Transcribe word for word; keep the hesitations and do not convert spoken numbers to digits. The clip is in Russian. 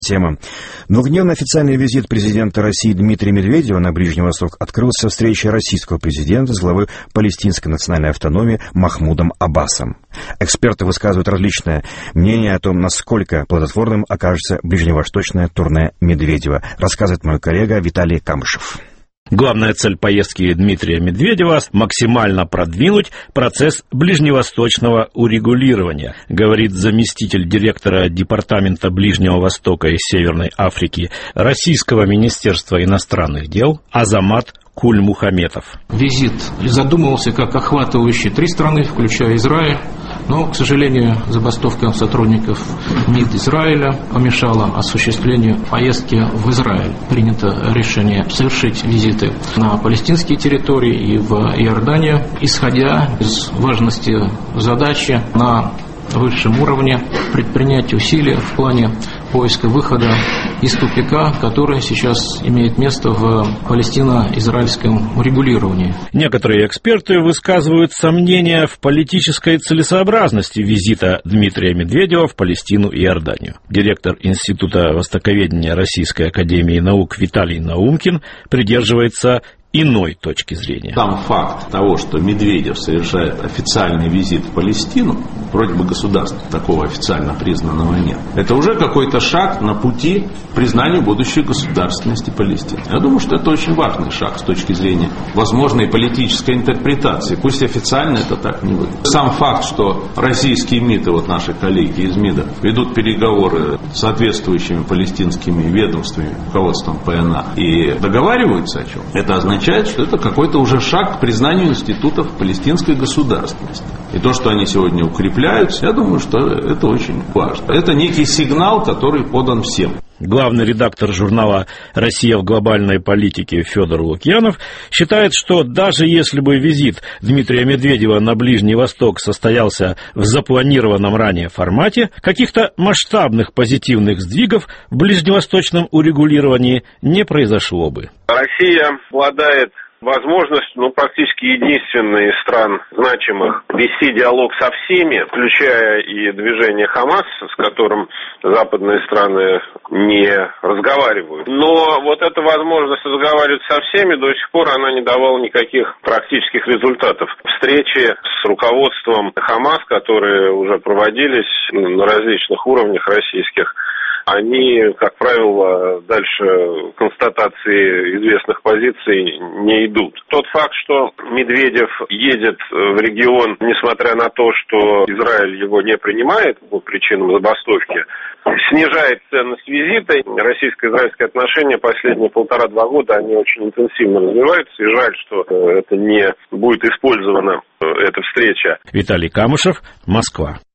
Тема. Двухдневный официальный визит президента России Дмитрия Медведева на Ближний Восток открылся встречей российского президента с главой палестинской национальной автономии Махмудом Аббасом. Эксперты высказывают различные мнения о том, насколько плодотворным окажется ближневосточное турне Медведева, рассказывает мой коллега Виталий Камышев. Главная цель поездки Дмитрия Медведева – максимально продвинуть процесс ближневосточного урегулирования, говорит заместитель директора Департамента Ближнего Востока и Северной Африки Российского Министерства иностранных дел Азамат Куль-Мухаметов. Визит задумывался как охватывающий три страны, включая Израиль, но, к сожалению, забастовка сотрудников МИД Израиля помешала осуществлению поездки в Израиль. Принято решение совершить визиты на палестинские территории и в Иорданию, исходя из важности задачи на высшем уровне предпринять усилия в плане поиска выхода из тупика, который сейчас имеет место в палестино-израильском урегулировании. Некоторые эксперты высказывают сомнения в политической целесообразности визита Дмитрия Медведева в Палестину и Иорданию. Директор Института востоковедения Российской академии наук Виталий Наумкин придерживается иной точки зрения. Сам факт того, что Медведев совершает официальный визит в Палестину, вроде бы государства такого официально признанного нет, это уже какой-то шаг на пути к признанию будущей государственности Палестины. Я думаю, что это очень важный шаг с точки зрения возможной политической интерпретации. Пусть официально это так не выглядит. Сам факт, что российские МИД, и вот наши коллеги из МИДа, ведут переговоры с соответствующими палестинскими ведомствами, руководством ПНА, и договариваются о чем, это означает, что это какой-то уже шаг к признанию институтов палестинской государственности. И то, что они сегодня укрепляются, я думаю, что это очень важно. Это некий сигнал, который подан всем. Главный редактор журнала «Россия в глобальной политике» Федор Лукьянов считает, что даже если бы визит Дмитрия Медведева на Ближний Восток состоялся в запланированном ранее формате, каких-то масштабных позитивных сдвигов в ближневосточном урегулировании не произошло бы. Россия обладает возможностью, ну, практически единственной из стран значимых, вести диалог со всеми, включая и движение Хамас, с которым западные страны не разговаривают. Но вот эта возможность разговаривать со всеми до сих пор она не давала никаких практических результатов. Встречи с руководством Хамас, которые уже проводились на различных уровнях российских, они, как правило, дальше констатации известных позиций не идут. Тот факт, что Медведев едет в регион, несмотря на то, что Израиль его не принимает по причинам забастовки, снижает ценность визита. Российско-израильские отношения последние полтора-два года, они очень интенсивно развиваются, и жаль, что это не будет использована, эта встреча. Виталий Камышев, Москва.